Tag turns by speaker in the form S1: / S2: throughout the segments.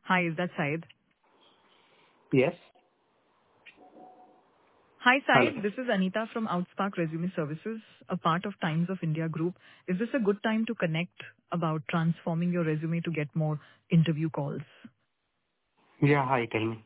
S1: Hi, is that Syed?
S2: Yes.
S1: Hi,
S2: Hello.
S1: Syed. This is Anita from Outspark Resume Services, a part of Times of India Group. Is this a good time to connect about transforming your resume to get more interview calls?
S2: Yeah, hi, tell me.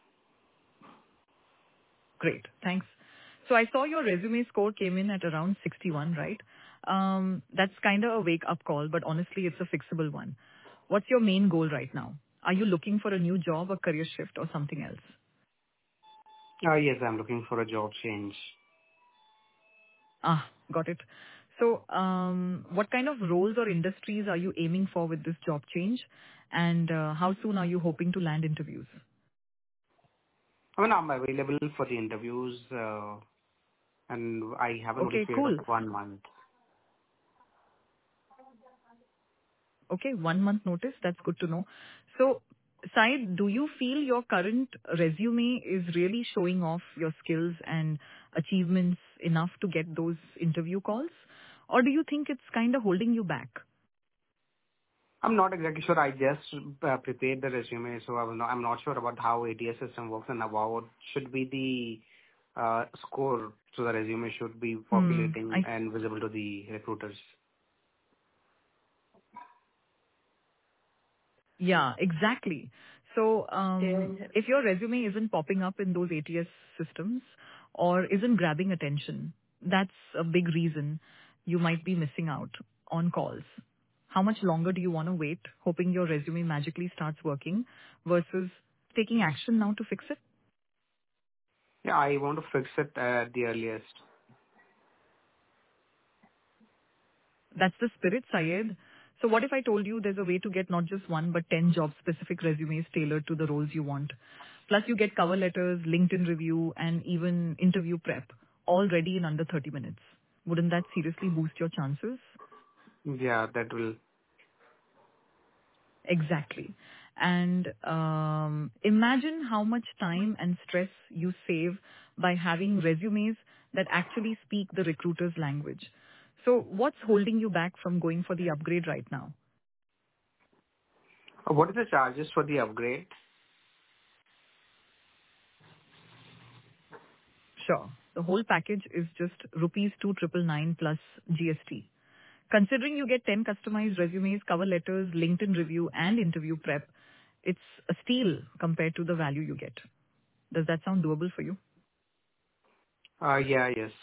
S1: Great. Thanks. So I saw your resume score came in at around 61, right? That's kind of a wake-up call, but honestly, it's a fixable one. What's your main goal right now? Are you looking for a new job, a career shift, or something else?
S2: Yes, I'm looking for a job change.
S1: Ah, got it. So, what kind of roles or industries are you aiming for with this job change? And how soon are you hoping to land interviews?
S2: I mean, I'm available for the interviews, and I have a notice
S1: Okay,
S2: period of
S1: cool.
S2: 1 month.
S1: Okay, 1 month notice. That's good to know. So, Syed, do you feel your current resume is really showing off your skills and achievements enough to get those interview calls? Or do you think it's kind of holding you back?
S2: I'm not exactly sure. I just prepared the resume, so I'm not sure about how ATS system works and what should be the score. So the resume should be populating
S1: I
S2: and visible to the recruiters.
S1: Yeah, exactly. So, if your resume isn't popping up in those ATS systems or isn't grabbing attention, that's a big reason you might be missing out on calls. How much longer do you want to wait, hoping your resume magically starts working versus taking action now to fix it?
S2: Yeah, I want to fix it at the earliest.
S1: That's the spirit, Syed. So what if I told you there's a way to get not just one but 10 job-specific resumes tailored to the roles you want? Plus you get cover letters, LinkedIn review, and even interview prep, all ready in under 30 minutes. Wouldn't that seriously boost your chances?
S2: Yeah, that will.
S1: Exactly. And imagine how much time and stress you save by having resumes that actually speak the recruiter's language. So what's holding you back from going for the upgrade right now?
S2: What is the charges for the upgrade?
S1: Sure. The whole package is just rupees 2,999 plus GST. Considering you get 10 customized resumes, cover letters, LinkedIn review, and interview prep, it's a steal compared to the value you get. Does that sound doable for you?
S2: Yeah, yes.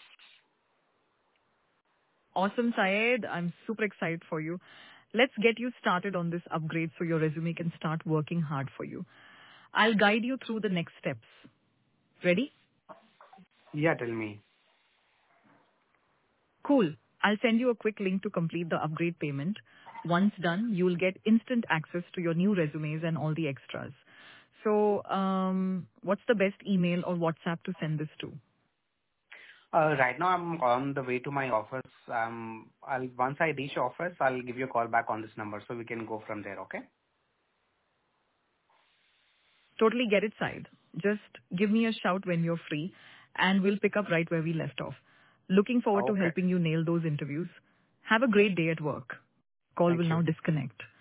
S1: Awesome, Syed. I'm super excited for you. Let's get you started on this upgrade so your resume can start working hard for you. I'll guide you through the next steps. Ready?
S2: Yeah, tell me.
S1: Cool. I'll send you a quick link to complete the upgrade payment. Once done, you'll get instant access to your new resumes and all the extras. So, what's the best email or WhatsApp to send this to?
S2: Right now I'm on the way to my office. I'll once I reach office, I'll give you a call back on this number so we can go from there. Okay?
S1: Totally get it, Syed. Just give me a shout when you're free and we'll pick up right where we left off. Looking forward to
S2: Okay.
S1: helping you nail those interviews. Have a great day at work. Call
S2: Thank
S1: will
S2: you.
S1: now disconnect.